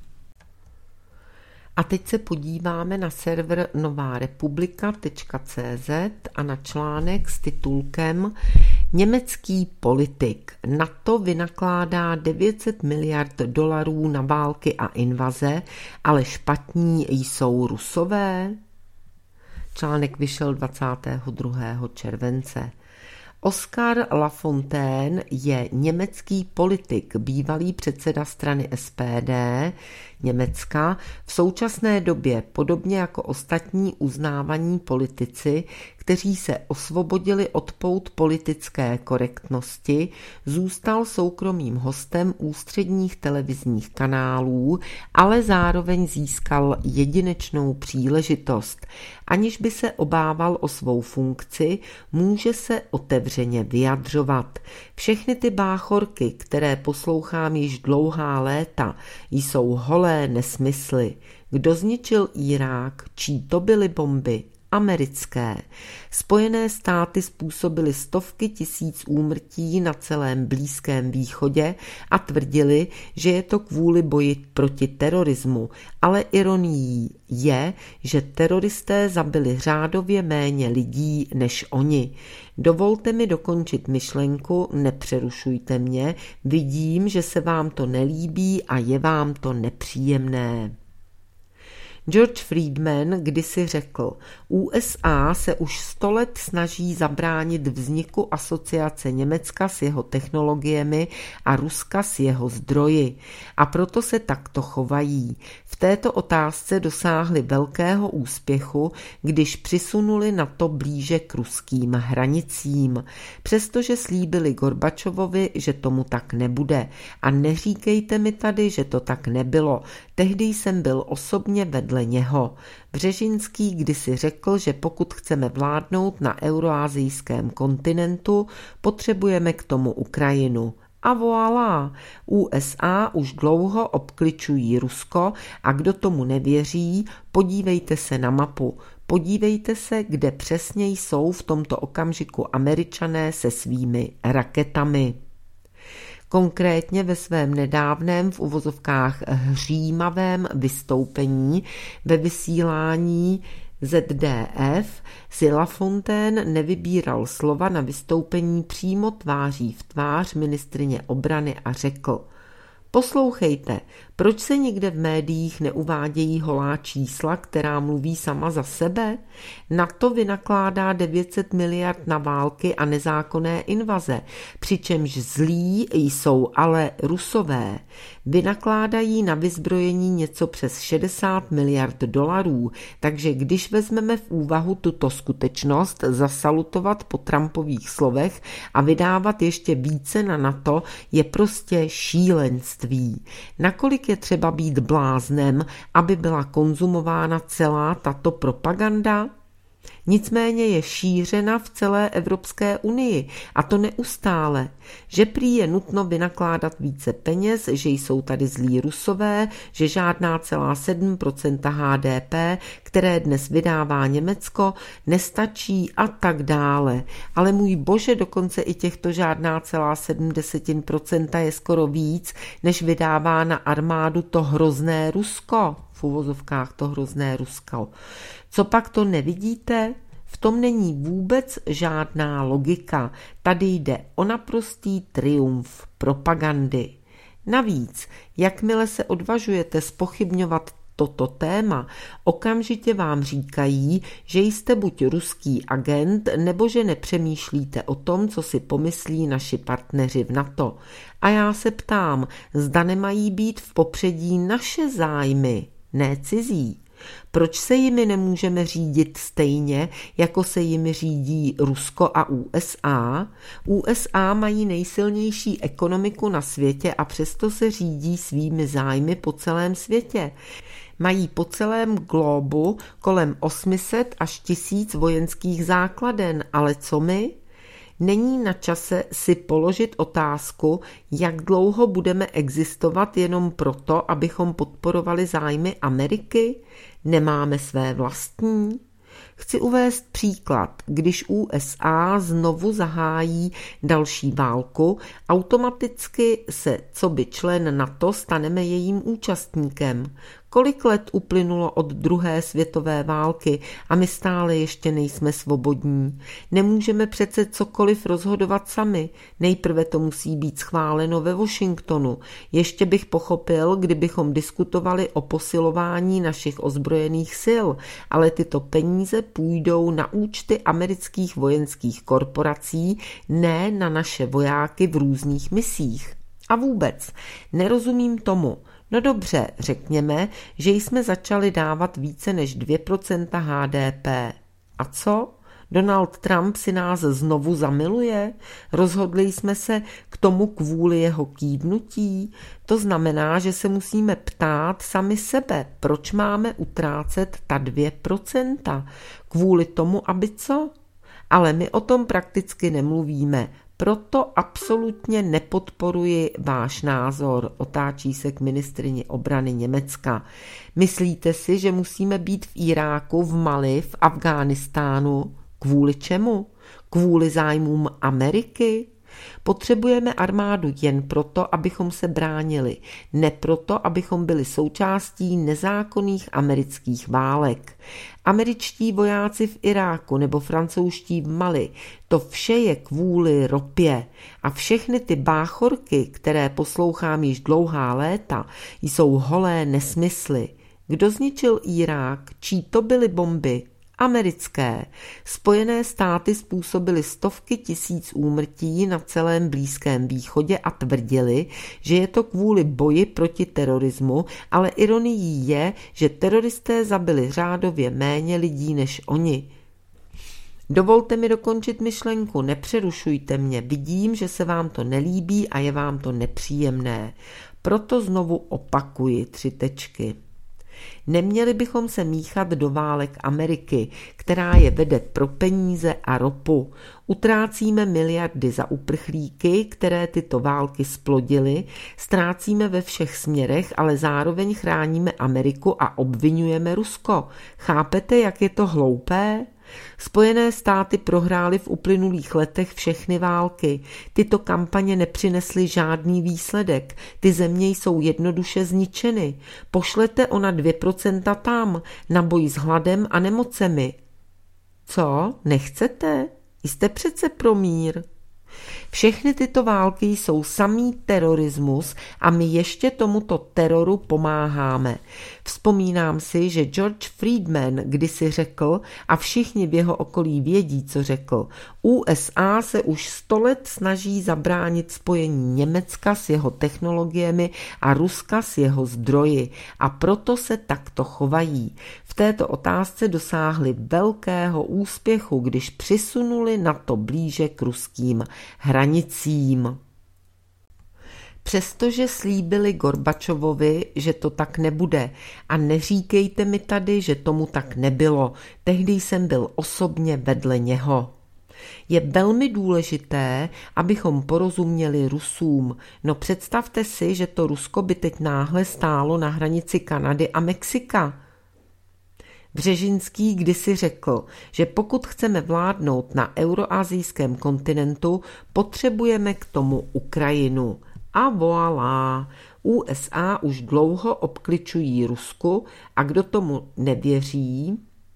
A teď se podíváme na server nová republika tečka cé zet a na článek s titulkem Německý politik. NATO vynakládá devět set miliard dolarů na války a invaze, ale špatní jsou Rusové. Článek vyšel dvacátého druhého července. Oskar Lafontaine je německý politik, bývalý předseda strany es pé dé Německa, v současné době podobně jako ostatní uznávaní politici, kteří se osvobodili od pout politické korektnosti, zůstal soukromým hostem ústředních televizních kanálů, ale zároveň získal jedinečnou příležitost. Aniž by se obával o svou funkci, může se otevřeně vyjadřovat. Všechny ty báchorky, které poslouchám již dlouhá léta, jsou holé nesmysly. Kdo zničil Irák? Čí to byly bomby? Americké. Spojené státy způsobily stovky tisíc úmrtí na celém Blízkém východě a tvrdili, že je to kvůli boji proti terorismu, ale ironií je, že teroristé zabili řádově méně lidí než oni. Dovolte mi dokončit myšlenku, nepřerušujte mě, vidím, že se vám to nelíbí a je vám to nepříjemné. George Friedman kdysi řekl, U S A se už sto let snaží zabránit vzniku asociace Německa s jeho technologiemi a Ruska s jeho zdroji. A proto se takto chovají. V této otázce dosáhli velkého úspěchu, když přisunuli NATO blíže k ruským hranicím. Přestože slíbili Gorbačovovi, že tomu tak nebude. A neříkejte mi tady, že to tak nebylo. Tehdy jsem byl osobně vedle něho. Břežinský kdysi řekl, že pokud chceme vládnout na euroazijském kontinentu, potřebujeme k tomu Ukrajinu. A voilà, U S A už dlouho obkličují Rusko a kdo tomu nevěří, podívejte se na mapu. Podívejte se, kde přesně jsou v tomto okamžiku Američané se svými raketami. Konkrétně ve svém nedávném v uvozovkách hřímavém vystoupení ve vysílání Z D F si Lafontaine nevybíral slova na vystoupení přímo tváří v tvář ministryně obrany a řekl: Poslouchejte, proč se nikde v médiích neuvádějí holá čísla, která mluví sama za sebe? NATO vynakládá devět set miliard na války a nezákonné invaze, přičemž zlí jsou ale Rusové. Vynakládají na vyzbrojení něco přes šedesát miliard dolarů, takže když vezmeme v úvahu tuto skutečnost, zasalutovat po Trumpových slovech a vydávat ještě více na NATO je prostě šílenství. Nakolik je třeba být bláznem, aby byla konzumována celá tato propaganda? Nicméně je šířena v celé Evropské unii a to neustále, že prý je nutno vynakládat více peněz, že jsou tady zlí Rusové, že žádná celá sedm procent H D P, které dnes vydává Německo, nestačí a tak dále. Ale můj bože, dokonce i těchto žádná celá sedm desetin procenta je skoro víc, než vydává na armádu to hrozné Rusko. V uvozovkách to hrozné Rusko. Co pak to nevidíte? V tom není vůbec žádná logika. Tady jde o naprostý triumf propagandy. Navíc, jakmile se odvažujete zpochybňovat toto téma, okamžitě vám říkají, že jste buď ruský agent, nebo že nepřemýšlíte o tom, co si pomyslí naši partneři v NATO. A já se ptám, zda nemají být v popředí naše zájmy, ne cizí. Proč se jimi nemůžeme řídit stejně, jako se jimi řídí Rusko a U S A? U S A mají nejsilnější ekonomiku na světě a přesto se řídí svými zájmy po celém světě. Mají po celém globu kolem osm set až tisíc vojenských základen, ale co my? Není na čase si položit otázku, jak dlouho budeme existovat jenom proto, abychom podporovali zájmy Ameriky? Nemáme své vlastní? Chci uvést příklad. Když U S A znovu zahájí další válku, automaticky se, coby člen NATO, staneme jejím účastníkem. Kolik let uplynulo od druhé světové války a my stále ještě nejsme svobodní. Nemůžeme přece cokoliv rozhodovat sami. Nejprve to musí být schváleno ve Washingtonu. Ještě bych pochopil, kdybychom diskutovali o posilování našich ozbrojených sil, ale tyto peníze půjdou na účty amerických vojenských korporací, ne na naše vojáky v různých misích. A vůbec nerozumím tomu. No dobře, řekněme, že jsme začali dávat více než dvě procenta H D P. A co? Donald Trump si nás znovu zamiluje? Rozhodli jsme se k tomu kvůli jeho kývnutí? To znamená, že se musíme ptát sami sebe, proč máme utrácet ta dvě procenta? Kvůli tomu, aby co? Ale my o tom prakticky nemluvíme. Proto absolutně nepodporuji váš názor, otáčí se k ministryni obrany Německa. Myslíte si, že musíme být v Iráku, v Mali, v Afghánistánu? Kvůli čemu? Kvůli zájmům Ameriky? Potřebujeme armádu jen proto, abychom se bránili, ne proto, abychom byli součástí nezákonných amerických válek. Američtí vojáci v Iráku nebo francouzští v Mali, to vše je kvůli ropě a všechny ty báchorky, které poslouchám již dlouhá léta, jsou holé nesmysly. Kdo zničil Irák? Čí to byly bomby? Americké. Spojené státy způsobily stovky tisíc úmrtí na celém Blízkém východě a tvrdili, že je to kvůli boji proti terorismu, ale ironií je, že teroristé zabili řádově méně lidí než oni. Dovolte mi dokončit myšlenku, nepřerušujte mě, vidím, že se vám to nelíbí a je vám to nepříjemné. Proto znovu opakuji tři tečky. Neměli bychom se míchat do válek Ameriky, která je vede pro peníze a ropu. Utrácíme miliardy za uprchlíky, které tyto války splodily, ztrácíme ve všech směrech, ale zároveň chráníme Ameriku a obvinujeme Rusko. Chápete, jak je to hloupé? Spojené státy prohrály v uplynulých letech všechny války. Tyto kampaně nepřinesly žádný výsledek. Ty země jsou jednoduše zničeny. Pošlete ona dvě procenta tam, na boj s hladem a nemocemi. Co? Nechcete? Jste přece pro mír. Všechny tyto války jsou samý terorismus a my ještě tomuto teroru pomáháme. Vzpomínám si, že George Friedman kdysi řekl, a všichni v jeho okolí vědí, co řekl, U S A se už sto let snaží zabránit spojení Německa s jeho technologiemi a Ruska s jeho zdroji a proto se takto chovají. V této otázce dosáhli velkého úspěchu, když přisunuli NATO blíže k ruským hranicím. Přestože slíbili Gorbačovovi, že to tak nebude, a neříkejte mi tady, že tomu tak nebylo, tehdy jsem byl osobně vedle něho. Je velmi důležité, abychom porozuměli Rusům. No představte si, že to Rusko by teď náhle stálo na hranici Kanady a Mexika. Břežinský kdysi řekl, že pokud chceme vládnout na euroazijském kontinentu, potřebujeme k tomu Ukrajinu. A voilà, U S A už dlouho obkličují Rusku a kdo tomu nevěří,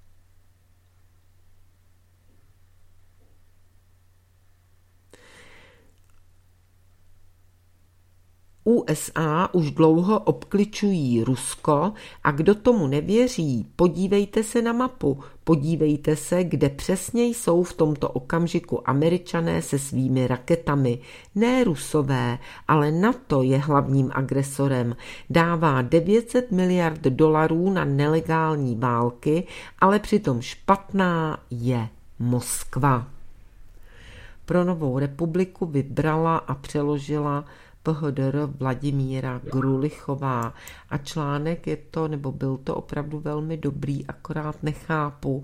U S A už dlouho obkličují Rusko a kdo tomu nevěří, podívejte se na mapu, podívejte se, kde přesně jsou v tomto okamžiku Američané se svými raketami. Ne Rusové, ale NATO je hlavním agresorem. Dává devět set miliard dolarů na nelegální války, ale přitom špatná je Moskva. Pro Novou republiku vybrala a přeložila P H D R Vladimíra Grulichová a článek je to, nebo byl to opravdu velmi dobrý, akorát nechápu,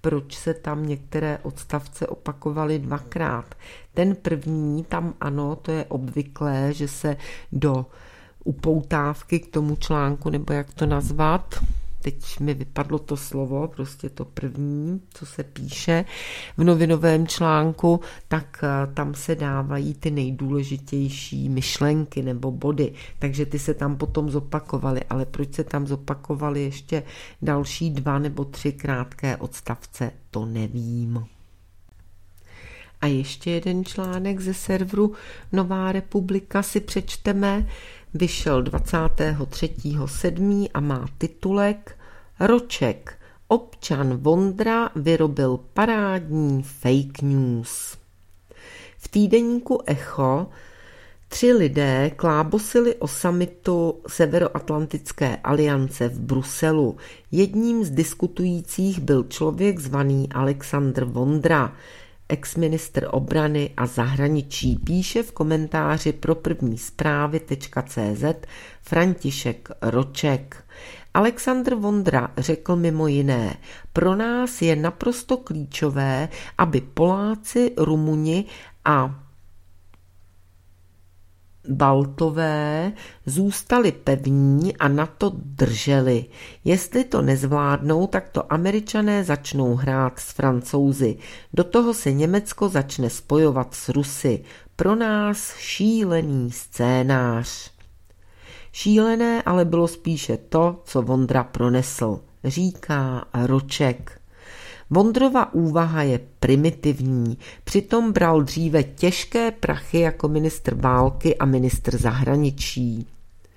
proč se tam některé odstavce opakovaly dvakrát. Ten první, tam ano, to je obvyklé, že se do upoutávky k tomu článku, nebo jak to nazvat, teď mi vypadlo to slovo, prostě to první, co se píše v novinovém článku, tak tam se dávají ty nejdůležitější myšlenky nebo body, takže ty se tam potom zopakovaly, ale proč se tam zopakovaly ještě další dva nebo tři krátké odstavce, to nevím. A ještě jeden článek ze serveru Nová republika si přečteme. Vyšel dvacátého třetího sedmého a má titulek Roček. Občan Vondra vyrobil parádní fake news. V týdeníku Echo tři lidé klábosili o summitu Severoatlantické aliance v Bruselu. Jedním z diskutujících byl člověk zvaný Alexandr Vondra, exministr obrany a zahraničí, píše v komentáři pro první zprávy tečka cé zet František Roček. Alexandr Vondra řekl mimo jiné, pro nás je naprosto klíčové, aby Poláci, Rumuni a Baltové zůstali pevní a na to drželi. Jestli to nezvládnou, tak to Američané začnou hrát s Francouzi. Do toho se Německo začne spojovat s Rusy. Pro nás šílený scénář. Šílené ale bylo spíše to, co Vondra pronesl, říká Roček. Vondrova úvaha je primitivní, přitom bral dříve těžké prachy jako ministr války a ministr zahraničí.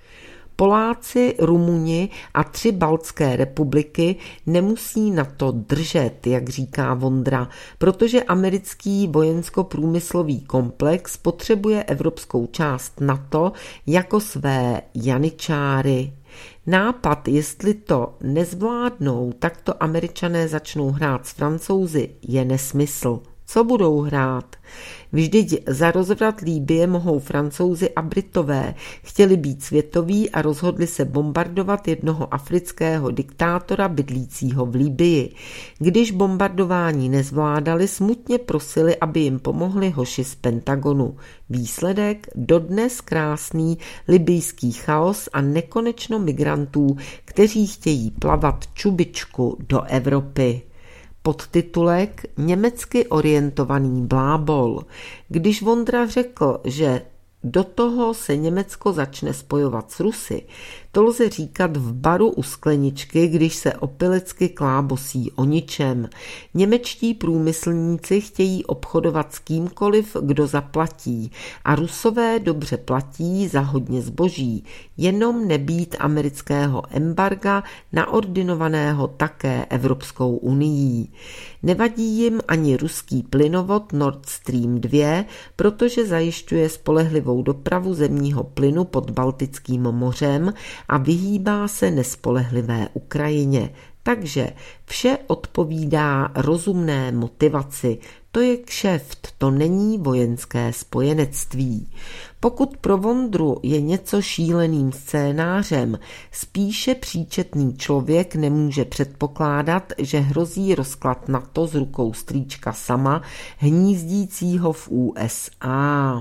Poláci, Rumuni a tři baltské republiky nemusí na to držet, jak říká Vondra, protože americký vojensko-průmyslový komplex potřebuje evropskou část NATO jako své janičáry. Nápad, jestli to nezvládnou, tak to Američané začnou hrát s Francouzi, je nesmysl. Co budou hrát? Vždyť za rozvrat Libye mohou Francouzi a Britové. Chtěli být světoví a rozhodli se bombardovat jednoho afrického diktátora bydlícího v Libyi. Když bombardování nezvládali, smutně prosili, aby jim pomohli hoši z Pentagonu. Výsledek? Dodnes krásný libyjský chaos a nekonečno migrantů, kteří chtějí plavat čubičku do Evropy. Podtitulek Německy orientovaný blábol. Když Vondra řekl, že do toho se Německo začne spojovat s Rusy, to lze říkat v baru u skleničky, když se opilecky klábosí o ničem. Němečtí průmyslníci chtějí obchodovat s kýmkoliv, kdo zaplatí, a Rusové dobře platí za hodně zboží, jenom nebýt amerického embarga naordinovaného také Evropskou unií. Nevadí jim ani ruský plynovod Nord Stream dva, protože zajišťuje spolehlivou dopravu zemního plynu pod Baltickým mořem a vyhýbá se nespolehlivé Ukrajině. Takže vše odpovídá rozumné motivaci. To je kšeft, to není vojenské spojenectví. Pokud pro Vondru je něco šíleným scénářem, spíše příčetný člověk nemůže předpokládat, že hrozí rozklad NATO z rukou strýčka sama, hnízdícího v U S A.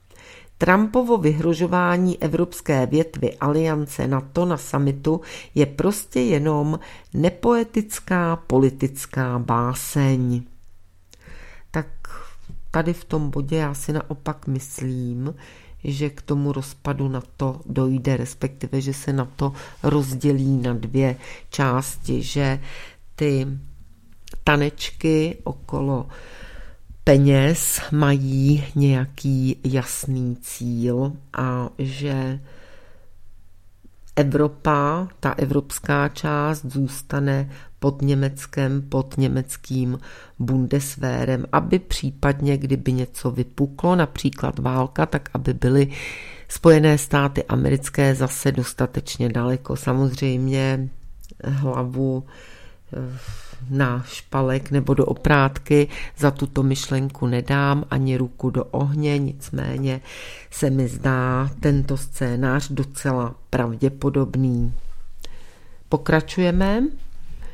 Trumpovo vyhrožování evropské větvy aliance NATO na summitu je prostě jenom nepoetická politická báseň. Tak tady v tom bodě já si naopak myslím, že k tomu rozpadu NATO dojde, respektive, že se NATO rozdělí na dvě části, že ty tanečky okolo peněz mají nějaký jasný cíl a že Evropa, ta evropská část zůstane pod Německem, pod německým Bundeswehrem, aby případně, kdyby něco vypuklo, například válka, tak aby byly Spojené státy americké zase dostatečně daleko. Samozřejmě hlavu na špalek nebo do oprátky za tuto myšlenku nedám, ani ruku do ohně, nicméně se mi zdá tento scénář docela pravděpodobný. Pokračujeme.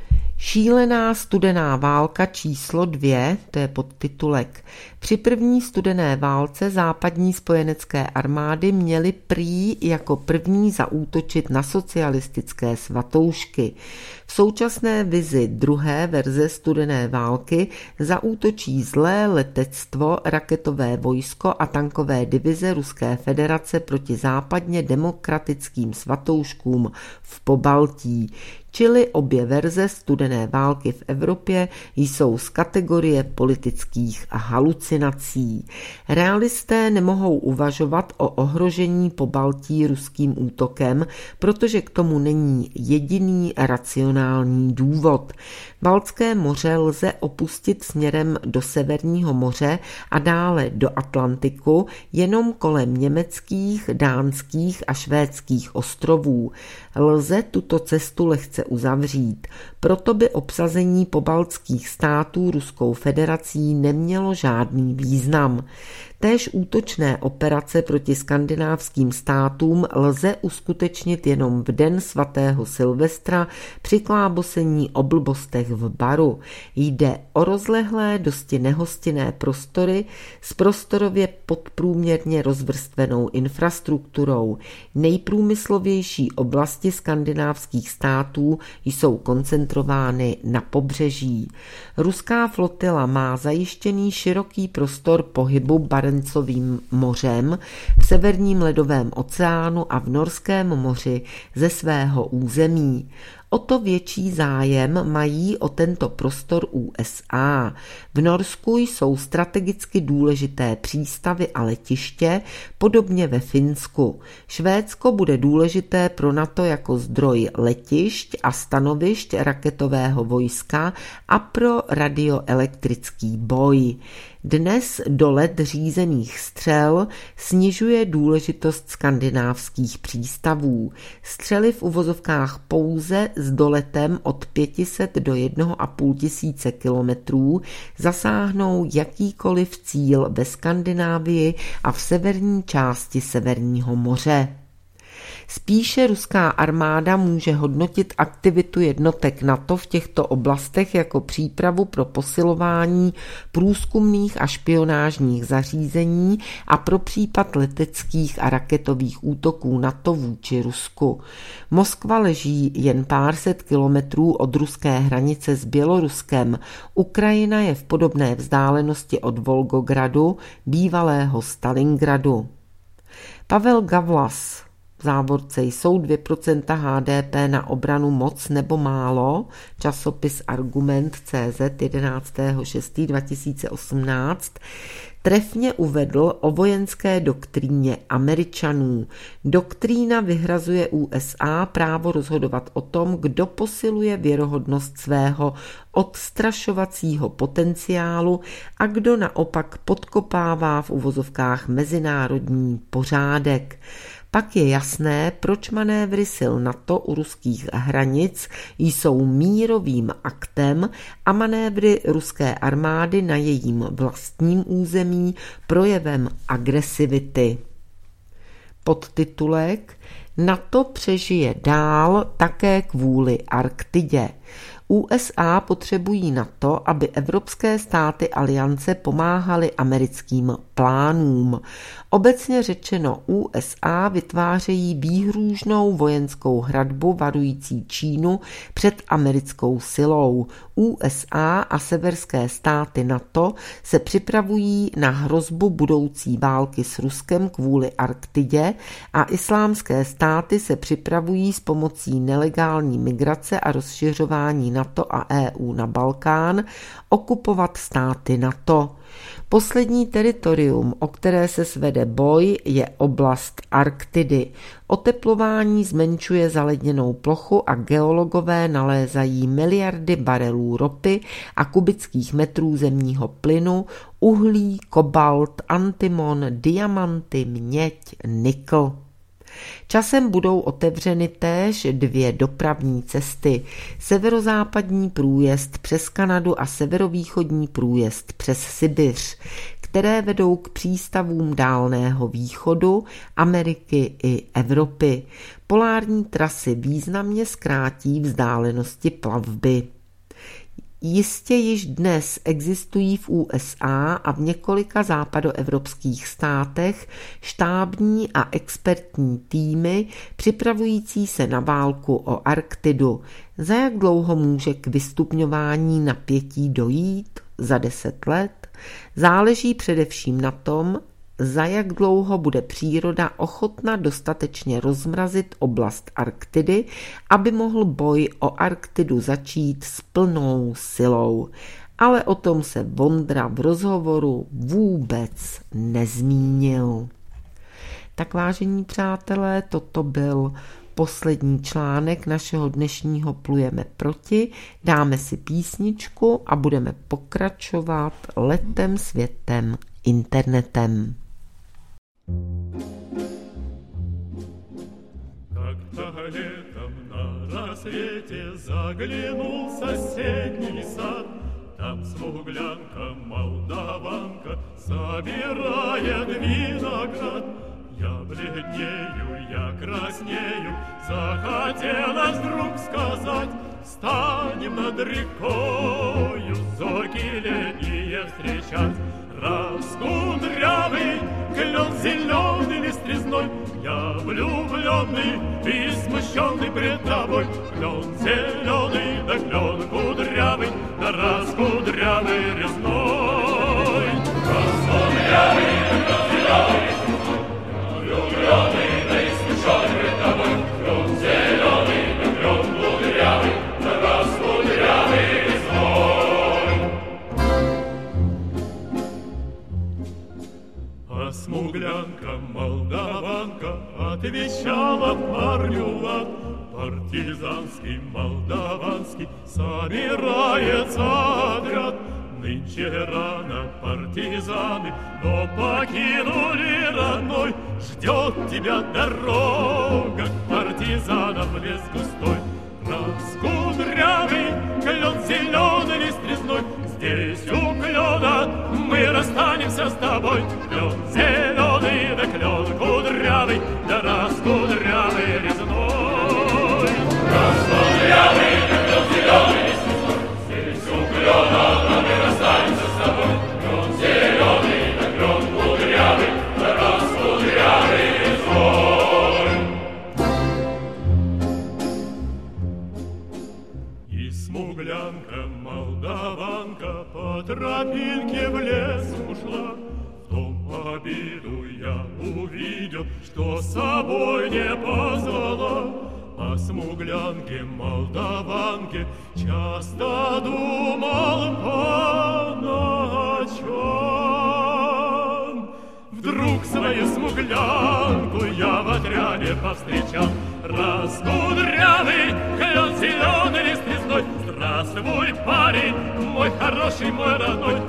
Šílená studená válka číslo dvě, to je podtitulek. Při první studené válce západní spojenecké armády měly prý jako první zaútočit na socialistické svatoušky. V současné vizi druhé verze studené války zaútočí zlé letectvo, raketové vojsko a tankové divize Ruské federace proti západně demokratickým svatouškům v Pobaltí. Čili obě verze studené války v Evropě jsou z kategorie politických halucinací. Realisté nemohou uvažovat o ohrožení Pobaltí ruským útokem, protože k tomu není jediný racionální důvod. Baltské moře lze opustit směrem do Severního moře a dále do Atlantiku jenom kolem německých, dánských a švédských ostrovů. Lze tuto cestu lehce uzavřít, proto by obsazení pobaltských států Ruskou federací nemělo žádný význam. Též útočné operace proti skandinávským státům lze uskutečnit jenom v den svatého Silvestra při klábosení o blbostech v baru. Jde o rozlehlé, dosti nehostinné prostory s prostorově podprůměrně rozvrstvenou infrastrukturou. Nejprůmyslovější oblasti skandinávských států jsou koncentrovány na pobřeží. Ruská flotila má zajištěný široký prostor pohybu Barencovým mořem, v severním ledovém oceánu a v Norském moři ze svého území. O to větší zájem mají o tento prostor U S A. V Norsku jsou strategicky důležité přístavy a letiště, podobně ve Finsku. Švédsko bude důležité pro NATO jako zdroj letišť a stanovišť raketového vojska a pro radioelektrický boj. Dnes dolet řízených střel snižuje důležitost skandinávských přístavů. Střely v uvozovkách pouze s doletem od pět set do jednoho a půl tisíce kilometrů zasáhnou jakýkoliv cíl ve Skandinávii a v severní části Severního moře. Spíše ruská armáda může hodnotit aktivitu jednotek NATO v těchto oblastech jako přípravu pro posilování průzkumných a špionážních zařízení a pro případ leteckých a raketových útoků NATO vůči Rusku. Moskva leží jen pár set kilometrů od ruské hranice s Běloruskem. Ukrajina je v podobné vzdálenosti od Volgogradu, bývalého Stalingradu. Pavel Gavlas, v závorce jsou dvě procenta H D P na obranu moc nebo málo, časopis Argument tečka cé zet jedenáctého šestého dva tisíce osmnáct, trefně uvedl o vojenské doktríně Američanů. Doktrína vyhrazuje U S A právo rozhodovat o tom, kdo posiluje věrohodnost svého odstrašovacího potenciálu a kdo naopak podkopává v uvozovkách mezinárodní pořádek. Pak je jasné, proč manévry sil NATO u ruských hranic jsou mírovým aktem a manévry ruské armády na jejím vlastním území projevem agresivity. Podtitulek: NATO přežije dál také kvůli Arktidě. U S A potřebují NATO, aby evropské státy aliance pomáhaly americkým plánům. Obecně řečeno U S A vytvářejí výhrůžnou vojenskou hradbu varující Čínu před americkou silou. U S A a severské státy NATO se připravují na hrozbu budoucí války s Ruskem kvůli Arktidě a islámské státy se připravují s pomocí nelegální migrace a rozšiřování NATO a E U na Balkán okupovat státy NATO. Poslední teritorium, o které se svede boj, je oblast Arktidy. Oteplování zmenšuje zaledněnou plochu a geologové nalézají miliardy barelů ropy a kubických metrů zemního plynu, uhlí, kobalt, antimon, diamanty, měď, nikl. Časem budou otevřeny též dvě dopravní cesty, severozápadní průjezd přes Kanadu a severovýchodní průjezd přes Sibiř, které vedou k přístavům Dálného východu, Ameriky i Evropy. Polární trasy významně zkrátí vzdálenosti plavby. Jistě již dnes existují v U S A a v několika západoevropských státech štábní a expertní týmy připravující se na válku o Arktidu. Za jak dlouho může k vystupňování napětí dojít? Za deset let? Záleží především na tom, za jak dlouho bude příroda ochotna dostatečně rozmrazit oblast Arktidy, aby mohl boj o Arktidu začít s plnou silou. Ale o tom se Vondra v rozhovoru vůbec nezmínil. Tak vážení přátelé, toto byl poslední článek našeho dnešního Plujeme proti. Dáme si písničku a budeme pokračovat letem, světem, internetem. Как-то летом на рассвете заглянул в соседний сад. Там смуглянка, молдаванка собирает виноград. Я бледнею, я краснею, захотелось вдруг сказать: встанем над рекою, зорьки летние встречать. Раскудрявый клен зеленый лист-резной, я влюбленный и смущенный пред тобой. Клен зеленый, да клен кудрявый, да раскудрявый резной. Раскудрявый, да клен зеленый, влюбленный, да и смущенный пред тобой. Клен зеленый, да клен кудрявый, да раскудрявый резной. А смуглянка, молдаванка отвечала парню лад. Партизанский, молдаванский собирается отряд. Нынче рано партизаны, но покинули родной. Ждет тебя дорога к партизанам в лес густой. Раскудрявый клен зеленый лист резной, здесь у клена мы расстанемся с тобой. Клен зеленый, да клен кудрявый, да раскудрявый резной. Раскудрявый, да клен зеленый лист резной, здесь у клена мы расстанемся с тобой. Клен зеленый, да клен кудрявый, да раскудрявый резной. Смуглянка, молдаванка по тропинке в лес ушла. В том обиду я увидел, что с собой не позвала. О смуглянке, молдаванке часто думал по ночам. Вдруг свою смуглянку я в отряде повстречал. Раскудрявый клен зеленый лист резной. Здравствуй, парень, мой хороший, мой родной.